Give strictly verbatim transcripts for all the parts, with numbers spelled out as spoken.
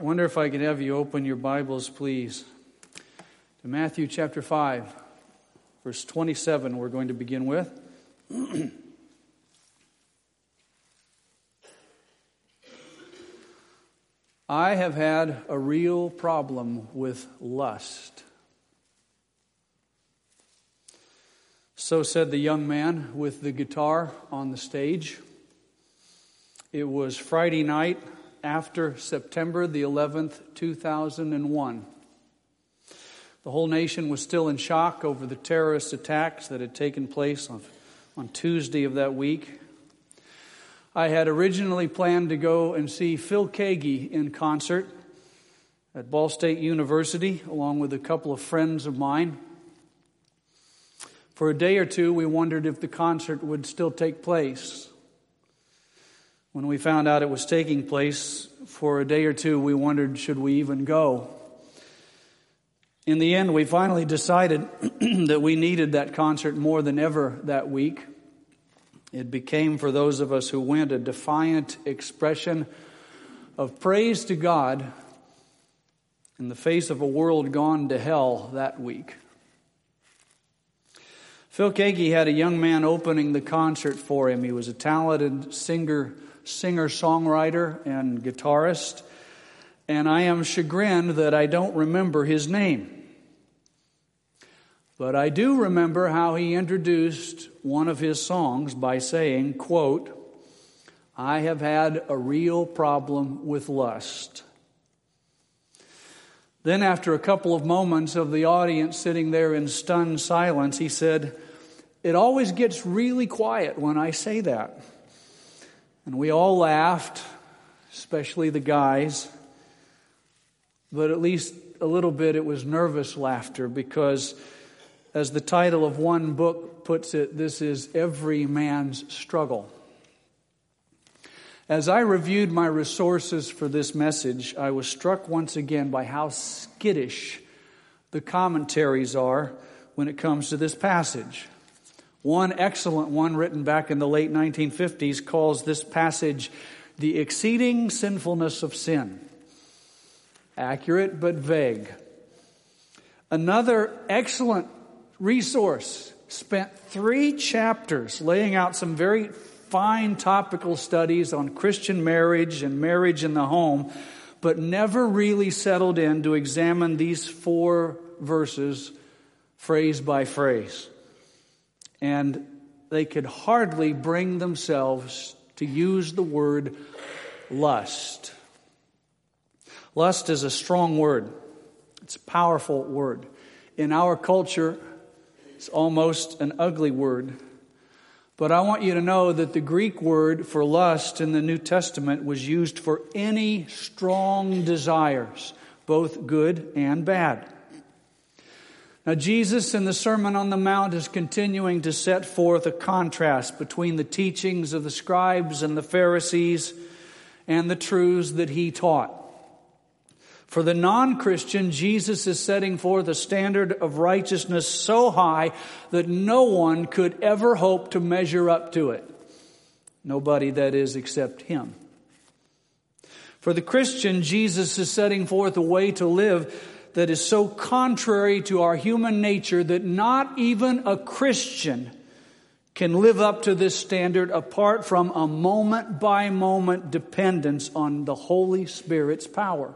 I wonder if I could have you open your Bibles, please, to Matthew chapter five, verse twenty-seven, we're going to begin with. I have had a real problem with lust. So said the young man with the guitar on the stage. It was Friday night after September the eleventh, two thousand one. The whole nation was still in shock over the terrorist attacks that had taken place on, on Tuesday of that week. I had originally planned to go and see Phil Keaggy in concert at Ball State University, along with a couple of friends of mine. For a day or two, we wondered if the concert would still take place. When we found out it was taking place, for a day or two, we wondered, should we even go? In the end, we finally decided that we needed that concert more than ever that week. It became, for those of us who went, a defiant expression of praise to God in the face of a world gone to hell that week. Phil Keaggy had a young man opening the concert for him. He was a talented singer, singer-songwriter and guitarist, and I am chagrined that I don't remember his name. But I do remember how he introduced one of his songs by saying, quote, "I have had a real problem with lust." Then after a couple of moments of the audience sitting there in stunned silence, he said, "It always gets really quiet when I say that." And we all laughed, especially the guys. But at least a little bit it was nervous laughter because, as the title of one book puts it, this is every man's struggle. As I reviewed my resources for this message, I was struck once again by how skittish the commentaries are when it comes to this passage. One excellent one written back in the late nineteen fifties calls this passage the exceeding sinfulness of sin. Accurate but vague. Another excellent resource spent three chapters laying out some very fine topical studies on Christian marriage and marriage in the home, but never really settled in to examine these four verses phrase by phrase. And they could hardly bring themselves to use the word lust. Lust is a strong word. It's a powerful word. In our culture, it's almost an ugly word. But I want you to know that the Greek word for lust in the New Testament was used for any strong desires, both good and bad. Now, Jesus in the Sermon on the Mount is continuing to set forth a contrast between the teachings of the scribes and the Pharisees and the truths that he taught. For the non-Christian, Jesus is setting forth a standard of righteousness so high that no one could ever hope to measure up to it. Nobody, that is, except him. For the Christian, Jesus is setting forth a way to live that is so contrary to our human nature that not even a Christian can live up to this standard apart from a moment-by-moment dependence on the Holy Spirit's power.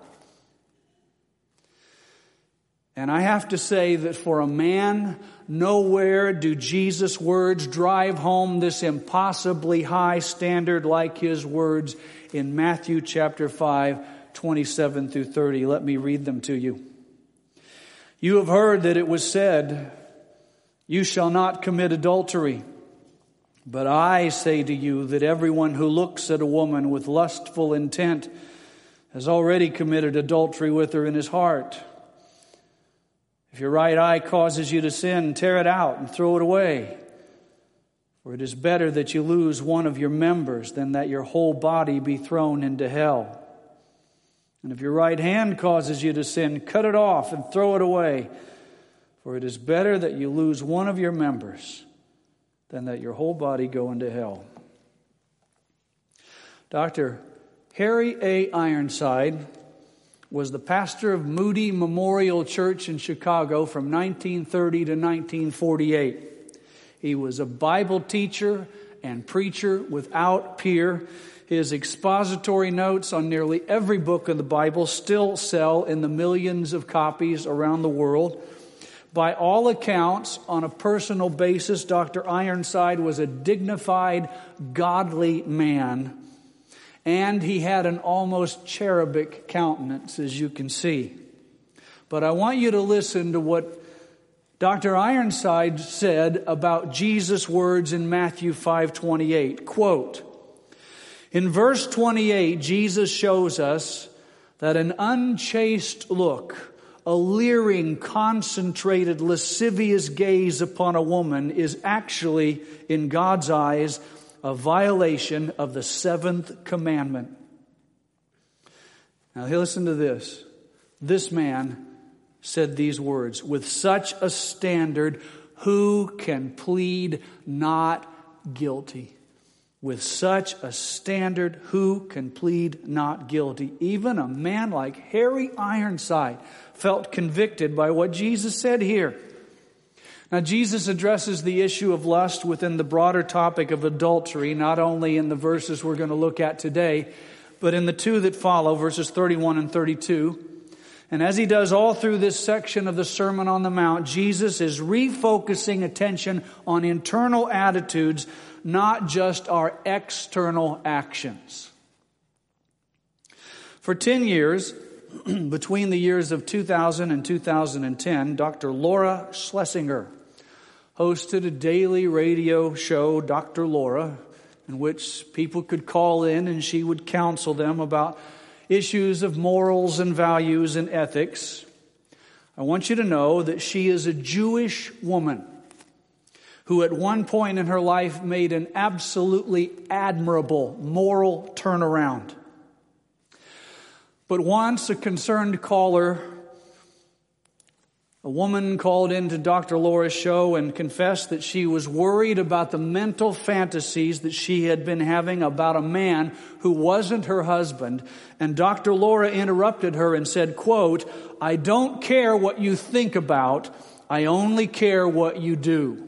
And I have to say that for a man, nowhere do Jesus' words drive home this impossibly high standard like his words in Matthew chapter five, twenty-seven through thirty. Let me read them to you. "You have heard that it was said, 'You shall not commit adultery.' But I say to you that everyone who looks at a woman with lustful intent has already committed adultery with her in his heart. If your right eye causes you to sin, tear it out and throw it away. For it is better that you lose one of your members than that your whole body be thrown into hell. And if your right hand causes you to sin, cut it off and throw it away. For it is better that you lose one of your members than that your whole body go into hell." Doctor Harry A. Ironside was the pastor of Moody Memorial Church in Chicago from nineteen thirty to nineteen forty-eight. He was a Bible teacher and preacher without peer. His expository notes on nearly every book of the Bible still sell in the millions of copies around the world. By all accounts, on a personal basis, Doctor Ironside was a dignified, godly man, and he had an almost cherubic countenance, as you can see. But I want you to listen to what Doctor Ironside said about Jesus' words in Matthew five twenty-eight. Quote, in verse twenty-eight, Jesus shows us that an unchaste look, a leering, concentrated, lascivious gaze upon a woman is actually, in God's eyes, a violation of the seventh commandment. Now listen to this. This man said these words, with such a standard, who can plead not guilty? With such a standard, who can plead not guilty? Even a man like Harry Ironside felt convicted by what Jesus said here. Now, Jesus addresses the issue of lust within the broader topic of adultery, not only in the verses we're going to look at today, but in the two that follow, verses thirty-one and thirty-two. And as he does all through this section of the Sermon on the Mount, Jesus is refocusing attention on internal attitudes, not just our external actions. For ten years, between the years of two thousand and two thousand ten, Doctor Laura Schlesinger hosted a daily radio show, Doctor Laura, in which people could call in and she would counsel them about issues of morals and values and ethics. I want you to know that she is a Jewish woman who at one point in her life made an absolutely admirable moral turnaround. But once a concerned caller, a woman called into Doctor Laura's show and confessed that she was worried about the mental fantasies that she had been having about a man who wasn't her husband. And Doctor Laura interrupted her and said, quote, I don't care what you think about, I only care what you do.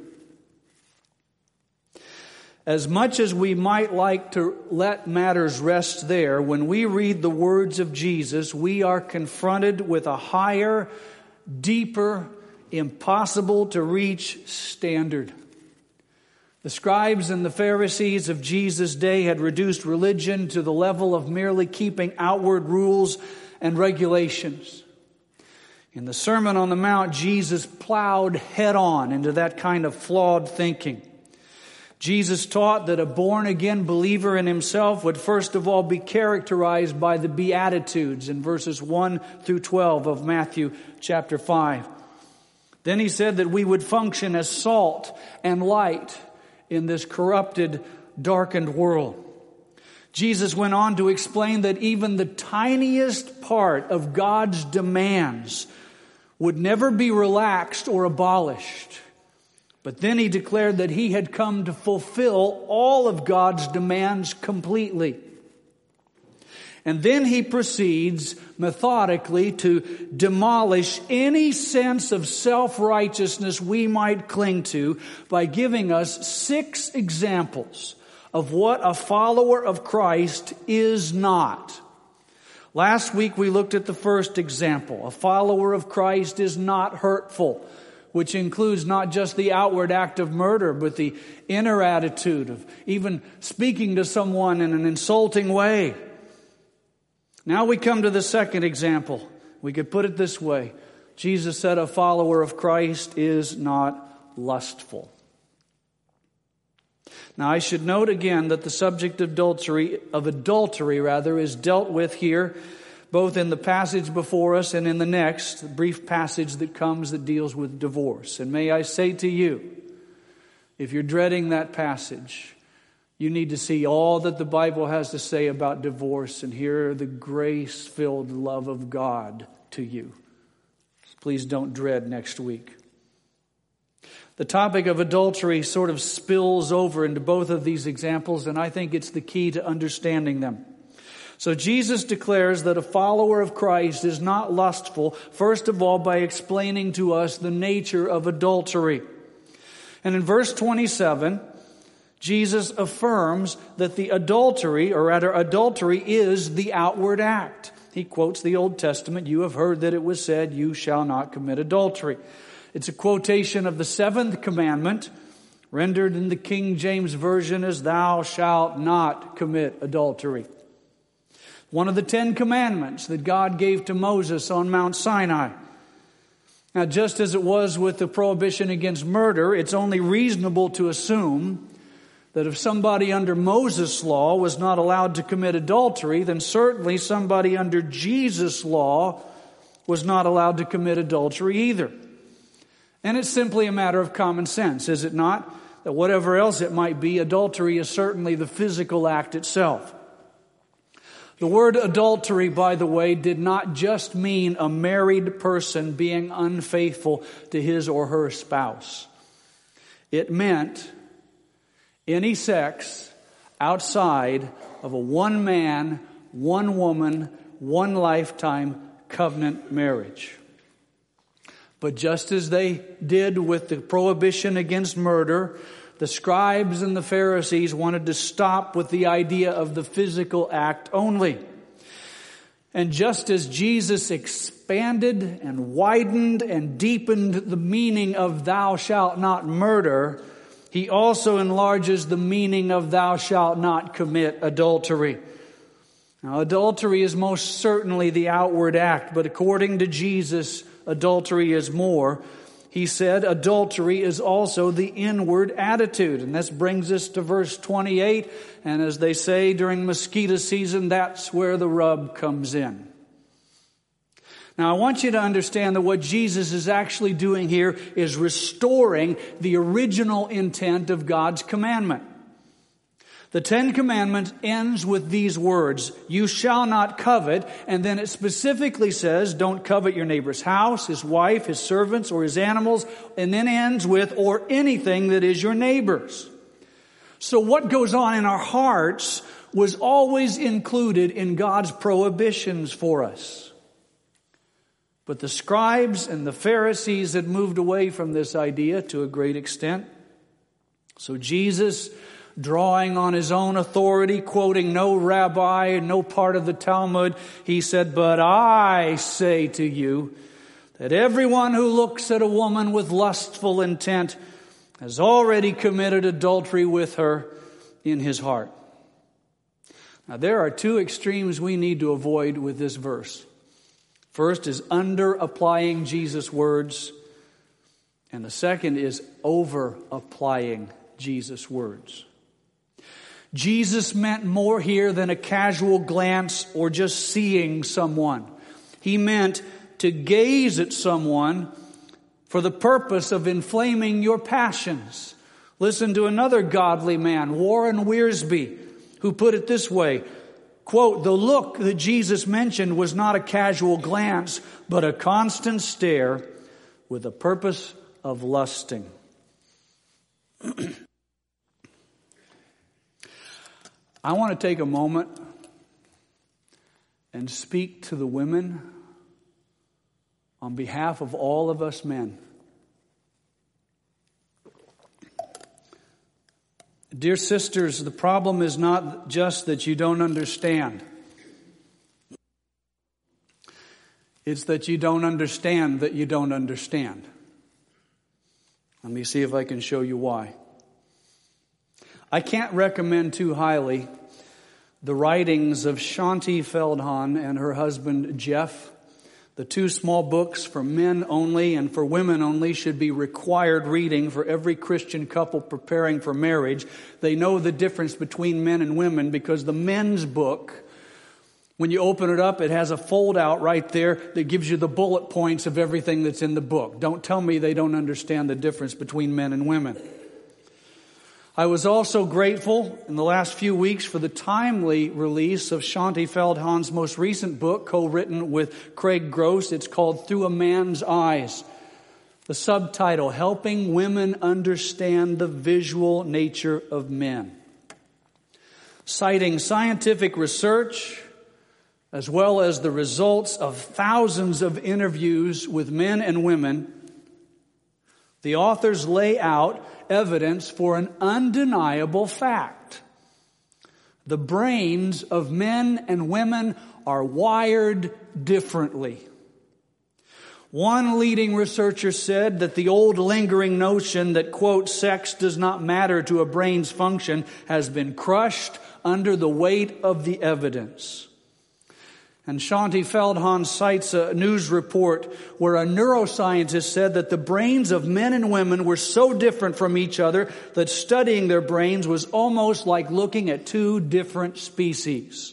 As much as we might like to let matters rest there, when we read the words of Jesus, we are confronted with a higher, deeper, impossible to reach standard. The scribes and the Pharisees of Jesus' day had reduced religion to the level of merely keeping outward rules and regulations. In the Sermon on the Mount, Jesus plowed head on into that kind of flawed thinking. Jesus taught that a born-again believer in himself would first of all be characterized by the Beatitudes in verses one through twelve of Matthew chapter five. Then he said that we would function as salt and light in this corrupted, darkened world. Jesus went on to explain that even the tiniest part of God's demands would never be relaxed or abolished. But then he declared that he had come to fulfill all of God's demands completely. And then he proceeds methodically to demolish any sense of self-righteousness we might cling to by giving us six examples of what a follower of Christ is not. Last week we looked at the first example. A follower of Christ is not hurtful, which includes not just the outward act of murder, but the inner attitude of even speaking to someone in an insulting way. Now we come to the second example. We could put it this way. Jesus said a follower of Christ is not lustful. Now I should note again that the subject of adultery, of adultery rather, is dealt with here both in the passage before us and in the next brief passage that comes that deals with divorce. And may I say to you, if you're dreading that passage, you need to see all that the Bible has to say about divorce and hear the grace-filled love of God to you. Please don't dread next week. The topic of adultery sort of spills over into both of these examples, and I think it's the key to understanding them. So Jesus declares that a follower of Christ is not lustful, first of all, by explaining to us the nature of adultery. And in verse twenty-seven, Jesus affirms that the adultery, or rather adultery, is the outward act. He quotes the Old Testament, "You have heard that it was said, 'You shall not commit adultery.'" It's a quotation of the seventh commandment, rendered in the King James Version as "Thou shalt not commit adultery." One of the Ten Commandments that God gave to Moses on Mount Sinai. Now, just as it was with the prohibition against murder, it's only reasonable to assume that if somebody under Moses' law was not allowed to commit adultery, then certainly somebody under Jesus' law was not allowed to commit adultery either. And it's simply a matter of common sense, is it not? That whatever else it might be, adultery is certainly the physical act itself. The word adultery, by the way, did not just mean a married person being unfaithful to his or her spouse. It meant any sex outside of a one-man, one-woman, one lifetime covenant marriage. But just as they did with the prohibition against murder, the scribes and the Pharisees wanted to stop with the idea of the physical act only. And just as Jesus expanded and widened and deepened the meaning of "thou shalt not murder," He also enlarges the meaning of "thou shalt not commit adultery." Now, adultery is most certainly the outward act, but according to Jesus, adultery is more. He said adultery is also the inward attitude. And this brings us to verse twenty-eight. And as they say during mosquito season, that's where the rub comes in. Now, I want you to understand that what Jesus is actually doing here is restoring the original intent of God's commandment. The Ten Commandments ends with these words, "You shall not covet," and then it specifically says, don't covet your neighbor's house, his wife, his servants, or his animals, and then ends with, or anything that is your neighbor's. So what goes on in our hearts was always included in God's prohibitions for us. But the scribes and the Pharisees had moved away from this idea to a great extent. So Jesus, drawing on his own authority, quoting no rabbi and no part of the Talmud, he said, "But I say to you that everyone who looks at a woman with lustful intent has already committed adultery with her in his heart." Now, there are two extremes we need to avoid with this verse. First is under-applying Jesus' words, and the second is over-applying Jesus' words. Jesus meant more here than a casual glance or just seeing someone. He meant to gaze at someone for the purpose of inflaming your passions. Listen to another godly man, Warren Wiersbe, who put it this way, quote, "The look that Jesus mentioned was not a casual glance, but a constant stare with a purpose of lusting." I want to take a moment and speak to the women on behalf of all of us men. Dear sisters, the problem is not just that you don't understand. It's that you don't understand that you don't understand. Let me see if I can show you why. I can't recommend too highly the writings of Shaunti Feldhahn and her husband Jeff. The two small books for men only and for women only should be required reading for every Christian couple preparing for marriage. They know the difference between men and women because the men's book, when you open it up, it has a fold out right there that gives you the bullet points of everything that's in the book. Don't tell me they don't understand the difference between men and women. I was also grateful in the last few weeks for the timely release of Shaunti Feldhahn's most recent book, co-written with Craig Gross. It's called Through a Man's Eyes. The subtitle, Helping Women Understand the Visual Nature of Men. Citing scientific research, as well as the results of thousands of interviews with men and women, the authors lay out evidence for an undeniable fact. The brains of men and women are wired differently. One leading researcher said that the old lingering notion that, quote, sex does not matter to a brain's function has been crushed under the weight of the evidence. And Shaunti Feldhahn cites a news report where a neuroscientist said that the brains of men and women were so different from each other that studying their brains was almost like looking at two different species.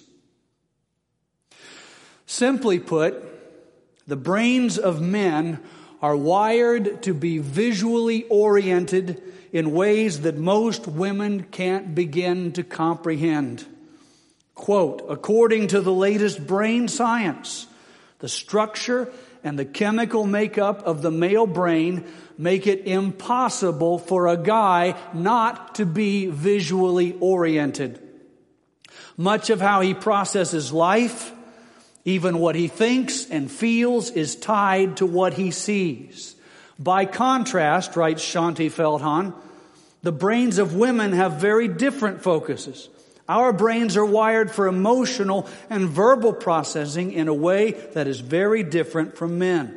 Simply put, the brains of men are wired to be visually oriented in ways that most women can't begin to comprehend. Quote, according to the latest brain science, the structure and the chemical makeup of the male brain make it impossible for a guy not to be visually oriented. Much of how he processes life, even what he thinks and feels, is tied to what he sees. By contrast, writes Shaunti Feldhahn, the brains of women have very different focuses. Our brains are wired for emotional and verbal processing in a way that is very different from men.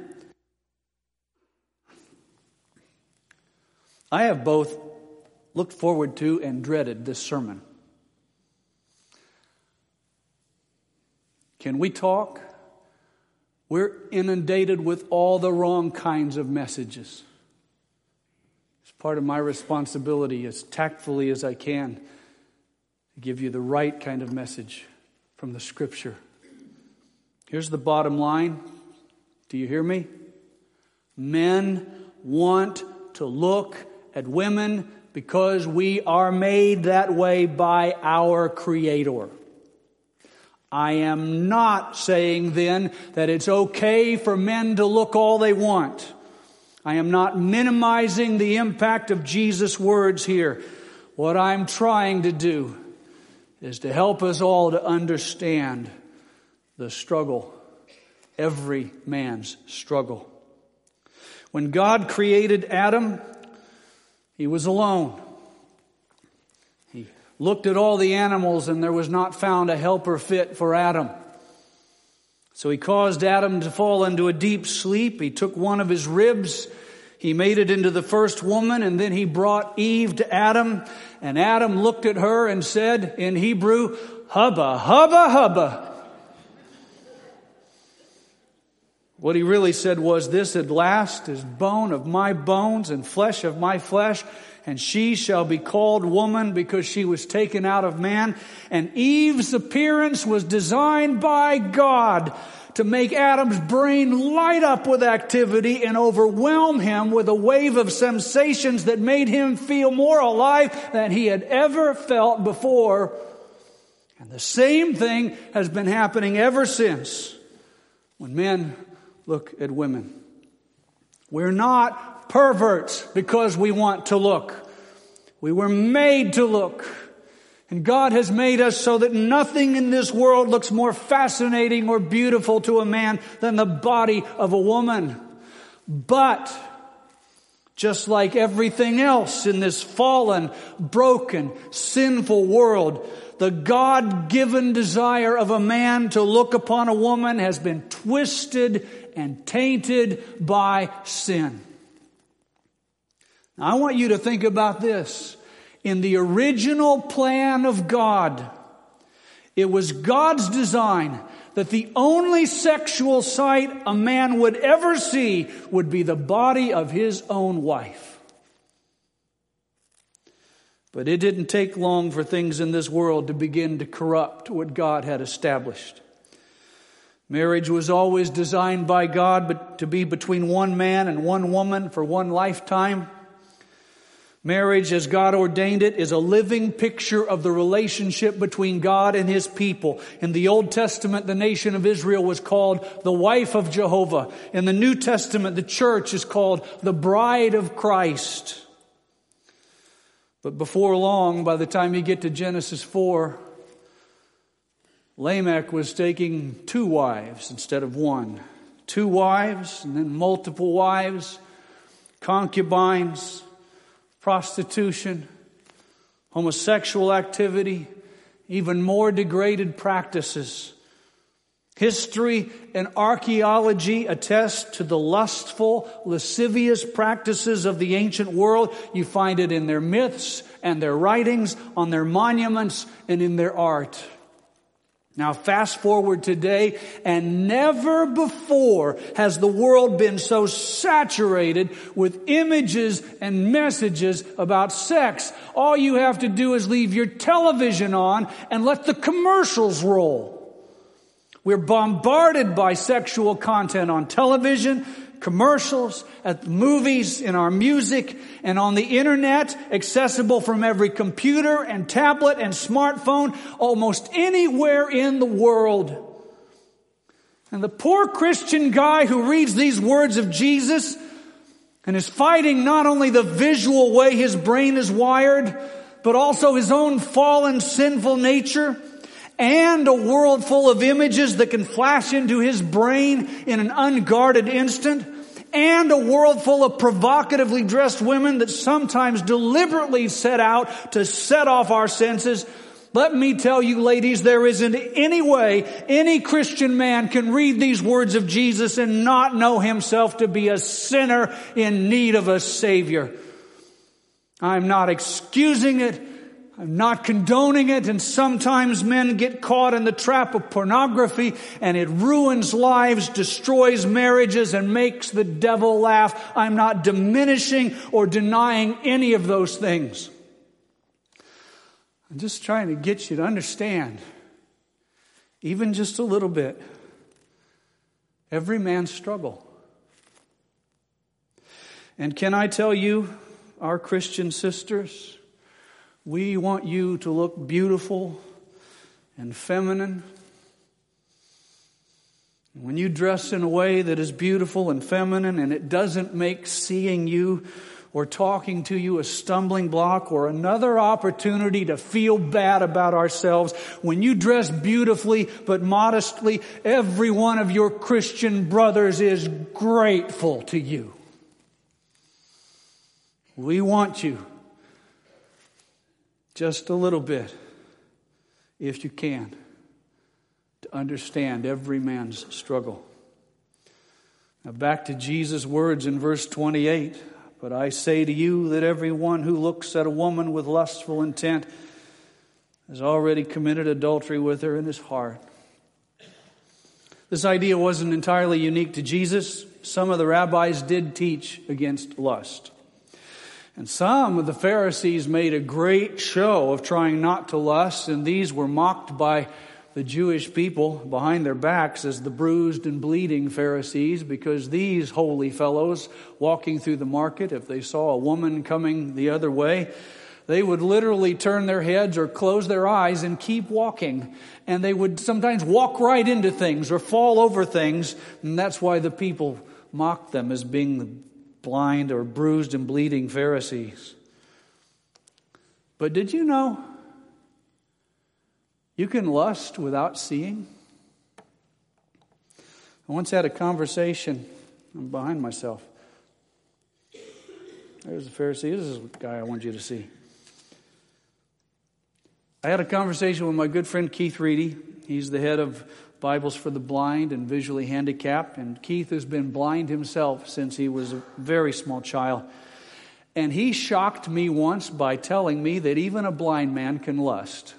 I have both looked forward to and dreaded this sermon. Can we talk? We're inundated with all the wrong kinds of messages. It's part of my responsibility as tactfully as I can to give you the right kind of message from the Scripture. Here's the bottom line. Do you hear me? Men want to look at women because we are made that way by our Creator. I am not saying then that it's okay for men to look all they want. I am not minimizing the impact of Jesus' words here. What I'm trying to do is to help us all to understand the struggle, every man's struggle. When God created Adam, he was alone. He looked at all the animals and there was not found a helper fit for Adam. So he caused Adam to fall into a deep sleep. He took one of his ribs, he made it into the first woman, and then he brought Eve to Adam. And Adam looked at her and said in Hebrew, hubba, hubba, hubba. What he really said was, this at last is bone of my bones and flesh of my flesh, and she shall be called woman because she was taken out of man. And Eve's appearance was designed by God to make Adam's brain light up with activity and overwhelm him with a wave of sensations that made him feel more alive than he had ever felt before. And the same thing has been happening ever since when men look at women. We're not perverts because we want to look. We were made to look. And God has made us so that nothing in this world looks more fascinating or beautiful to a man than the body of a woman. But just like everything else in this fallen, broken, sinful world, the God-given desire of a man to look upon a woman has been twisted and tainted by sin. Now, I want you to think about this. In the original plan of God, it was God's design that the only sexual sight a man would ever see would be the body of his own wife. But it didn't take long for things in this world to begin to corrupt what God had established. Marriage was always designed by God but to be between one man and one woman for one lifetime. Marriage, as God ordained it, is a living picture of the relationship between God and His people. In the Old Testament, the nation of Israel was called the wife of Jehovah. In the New Testament, the church is called the bride of Christ. But before long, by the time you get to Genesis four, Lamech was taking two wives instead of one. Two wives and then multiple wives, concubines, prostitution, homosexual activity, even more degraded practices. History and archaeology attest to the lustful, lascivious practices of the ancient world. You find it in their myths and their writings, on their monuments, and in their art. Now fast forward today, and never before has the world been so saturated with images and messages about sex. All you have to do is leave your television on and let the commercials roll. We're bombarded by sexual content on television, commercials, at movies, in our music, and on the internet, accessible from every computer and tablet and smartphone, almost anywhere in the world. And the poor Christian guy who reads these words of Jesus and is fighting not only the visual way his brain is wired, but also his own fallen, sinful nature, and a world full of images that can flash into his brain in an unguarded instant, and a world full of provocatively dressed women that sometimes deliberately set out to set off our senses. Let me tell you, ladies, there isn't any way any Christian man can read these words of Jesus and not know himself to be a sinner in need of a Savior. I'm not excusing it. I'm not condoning it, and sometimes men get caught in the trap of pornography, and it ruins lives, destroys marriages, and makes the devil laugh. I'm not diminishing or denying any of those things. I'm just trying to get you to understand, even just a little bit, every man's struggle. And can I tell you, our Christian sisters, we want you to look beautiful and feminine. When you dress in a way that is beautiful and feminine, and it doesn't make seeing you or talking to you a stumbling block or another opportunity to feel bad about ourselves, when you dress beautifully but modestly, every one of your Christian brothers is grateful to you. We want you just a little bit, if you can, to understand every man's struggle. Now back to Jesus' words in verse twenty-eight. But I say to you that everyone who looks at a woman with lustful intent has already committed adultery with her in his heart. This idea wasn't entirely unique to Jesus. Some of the rabbis did teach against lust. And some of the Pharisees made a great show of trying not to lust, and these were mocked by the Jewish people behind their backs as the bruised and bleeding Pharisees, because these holy fellows walking through the market, if they saw a woman coming the other way, they would literally turn their heads or close their eyes and keep walking. And they would sometimes walk right into things or fall over things, and that's why the people mocked them as being the blind or bruised and bleeding Pharisees. But did you know you can lust without seeing? I once had a conversation. I'm behind myself. There's a Pharisee. This is the guy I want you to see. I had a conversation with my good friend Keith Reedy. He's the head of Bibles for the Blind and Visually Handicapped. And Keith has been blind himself since he was a very small child. And he shocked me once by telling me that even a blind man can lust.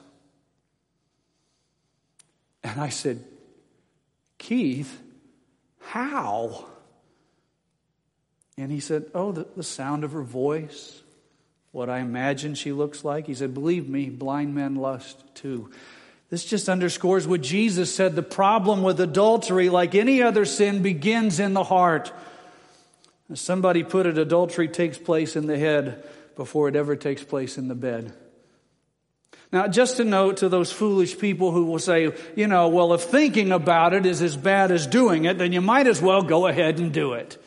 And I said, Keith, how? And he said, oh, the, the sound of her voice, what I imagine she looks like. He said, believe me, blind men lust too. This just underscores what Jesus said. The problem with adultery, like any other sin, begins in the heart. As somebody put it, adultery takes place in the head before it ever takes place in the bed. Now, just a note to those foolish people who will say, you know, well, if thinking about it is as bad as doing it, then you might as well go ahead and do it.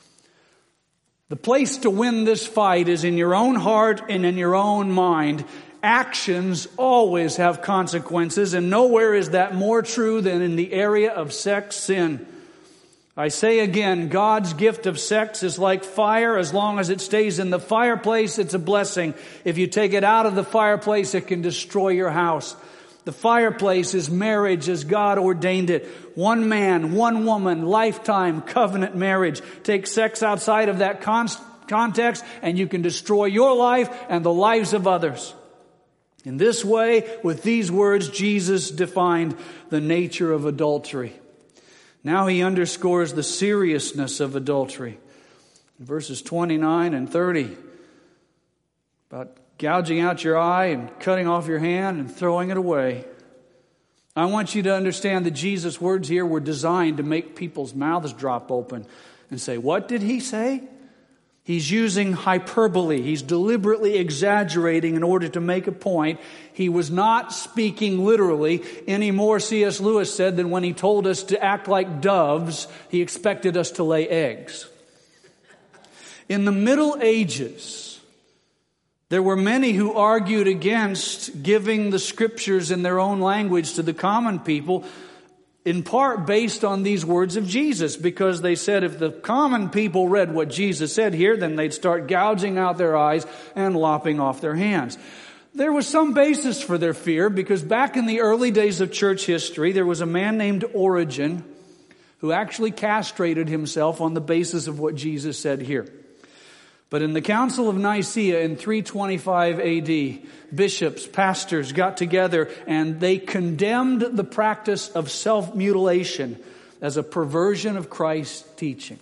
The place to win this fight is in your own heart and in your own mind. Actions always have consequences, and nowhere is that more true than in the area of sex sin. I say again, God's gift of sex is like fire. As long as it stays in the fireplace, it's a blessing. If you take it out of the fireplace, it can destroy your house. The fireplace is marriage as God ordained it. One man, one woman, lifetime covenant marriage. Take sex outside of that con- context and you can destroy your life and the lives of others. In this way, with these words, Jesus defined the nature of adultery. Now he underscores the seriousness of adultery. In verses twenty-nine and thirty, about gouging out your eye and cutting off your hand and throwing it away. I want you to understand that Jesus' words here were designed to make people's mouths drop open and say, what did he say? He's using hyperbole. He's deliberately exaggerating in order to make a point. He was not speaking literally any more, C S Lewis said, than when he told us to act like doves, he expected us to lay eggs. In the Middle Ages, there were many who argued against giving the scriptures in their own language to the common people, in part based on these words of Jesus, because they said if the common people read what Jesus said here, then they'd start gouging out their eyes and lopping off their hands. There was some basis for their fear, because back in the early days of church history, there was a man named Origen who actually castrated himself on the basis of what Jesus said here. But in the Council of Nicaea in three twenty-five A D, bishops, pastors got together and they condemned the practice of self-mutilation as a perversion of Christ's teaching.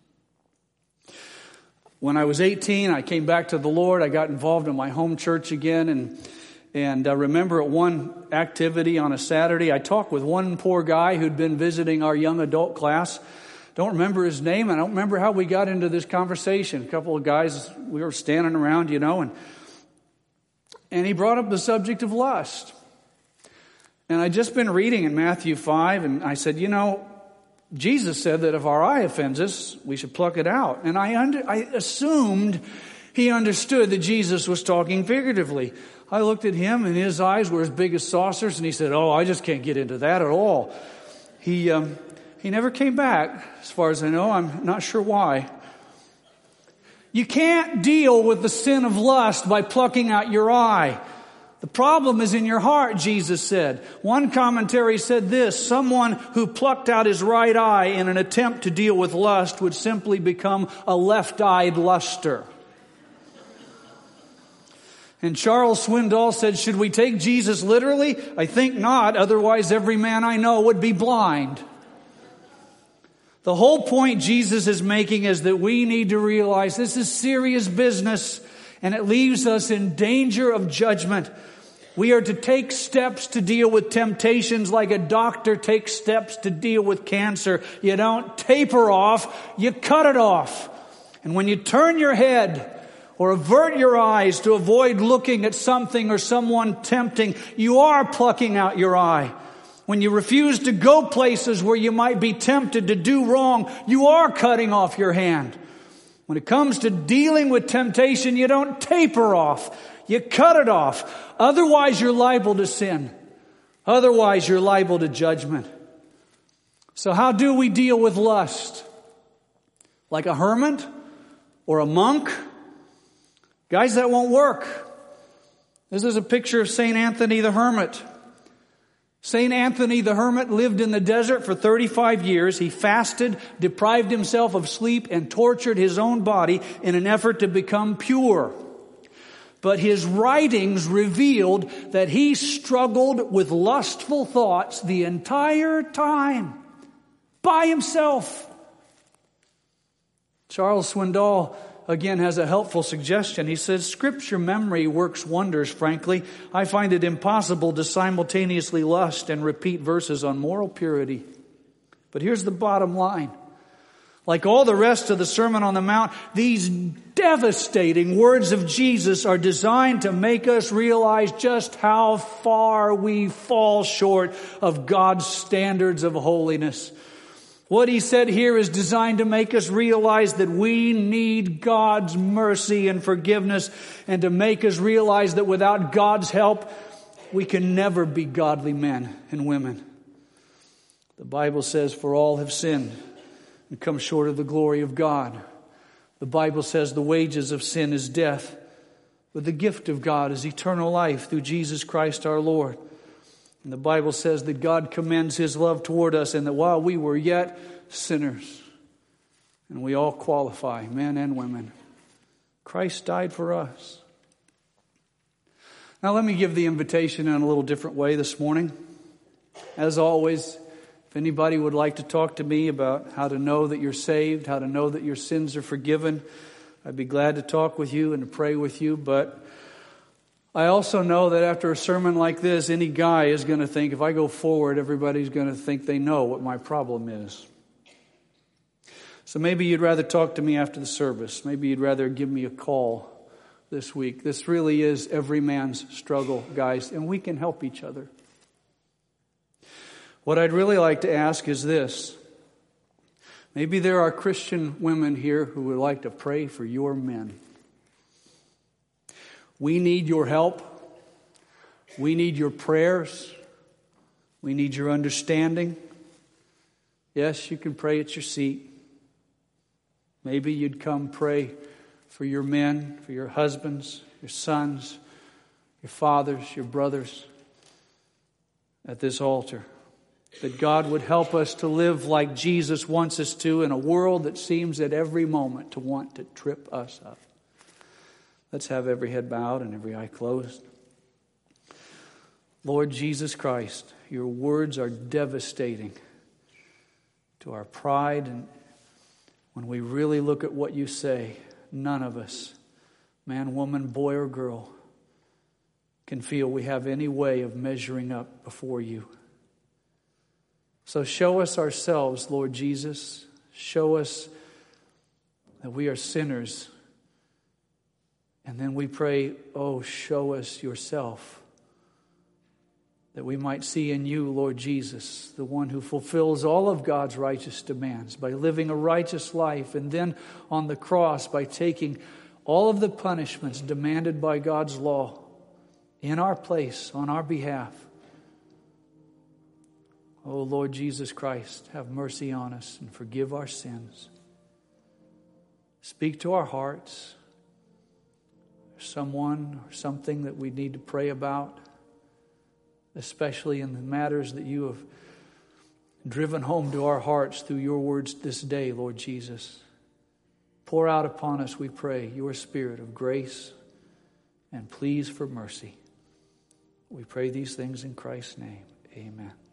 When I was eighteen, I came back to the Lord. I got involved in my home church again. And, and I remember at one activity on a Saturday, I talked with one poor guy who'd been visiting our young adult class. Don't remember his name. I don't remember how we got into this conversation. A couple of guys, we were standing around, you know, and and he brought up the subject of lust. And I'd just been reading in Matthew five, and I said, you know, Jesus said that if our eye offends us, we should pluck it out. And I under, I assumed he understood that Jesus was talking figuratively. I looked at him, and his eyes were as big as saucers, and he said, oh, I just can't get into that at all. He... Um, He never came back, as far as I know. I'm not sure why. You can't deal with the sin of lust by plucking out your eye. The problem is in your heart, Jesus said. One commentary said this: someone who plucked out his right eye in an attempt to deal with lust would simply become a left-eyed luster. And Charles Swindoll said, should we take Jesus literally? I think not. Otherwise, every man I know would be blind. The whole point Jesus is making is that we need to realize this is serious business, and it leaves us in danger of judgment. We are to take steps to deal with temptations like a doctor takes steps to deal with cancer. You don't taper off, you cut it off. And when you turn your head or avert your eyes to avoid looking at something or someone tempting, you are plucking out your eye. When you refuse to go places where you might be tempted to do wrong, you are cutting off your hand. When it comes to dealing with temptation, you don't taper off. You cut it off. Otherwise, you're liable to sin. Otherwise, you're liable to judgment. So how do we deal with lust? Like a hermit or a monk? Guys, that won't work. This is a picture of Saint Anthony the Hermit. Saint Anthony the Hermit lived in the desert for thirty-five years. He fasted, deprived himself of sleep, and tortured his own body in an effort to become pure. But his writings revealed that he struggled with lustful thoughts the entire time, by himself. Charles Swindoll again has a helpful suggestion. He says, Scripture memory works wonders, frankly. I find it impossible to simultaneously lust and repeat verses on moral purity. But here's the bottom line. Like all the rest of the Sermon on the Mount, these devastating words of Jesus are designed to make us realize just how far we fall short of God's standards of holiness. What he said here is designed to make us realize that we need God's mercy and forgiveness, and to make us realize that without God's help, we can never be godly men and women. The Bible says, for all have sinned and come short of the glory of God. The Bible says the wages of sin is death, but the gift of God is eternal life through Jesus Christ our Lord. And the Bible says that God commends His love toward us, and that while we were yet sinners, and we all qualify, men and women, Christ died for us. Now let me give the invitation in a little different way this morning. As always, if anybody would like to talk to me about how to know that you're saved, how to know that your sins are forgiven, I'd be glad to talk with you and to pray with you. But I also know that after a sermon like this, any guy is going to think, if I go forward, everybody's going to think they know what my problem is. So maybe you'd rather talk to me after the service. Maybe you'd rather give me a call this week. This really is every man's struggle, guys, and we can help each other. What I'd really like to ask is this. Maybe there are Christian women here who would like to pray for your men. We need your help. We need your prayers. We need your understanding. Yes, you can pray at your seat. Maybe you'd come pray for your men, for your husbands, your sons, your fathers, your brothers at this altar. That God would help us to live like Jesus wants us to in a world that seems at every moment to want to trip us up. Let's have every head bowed and every eye closed. Lord Jesus Christ, your words are devastating to our pride, and when we really look at what you say, none of us, man, woman, boy, or girl, can feel we have any way of measuring up before you. So show us ourselves, Lord Jesus. Show us that we are sinners. And then we pray, oh, show us yourself, that we might see in you, Lord Jesus, the one who fulfills all of God's righteous demands by living a righteous life, and then on the cross by taking all of the punishments demanded by God's law in our place, on our behalf. Oh, Lord Jesus Christ, have mercy on us and forgive our sins. Speak to our hearts. Someone or something that we need to pray about, especially in the matters that you have driven home to our hearts through your words this day, Lord Jesus. Pour out upon us, we pray, your spirit of grace and pleas for mercy. We pray these things in Christ's name. Amen.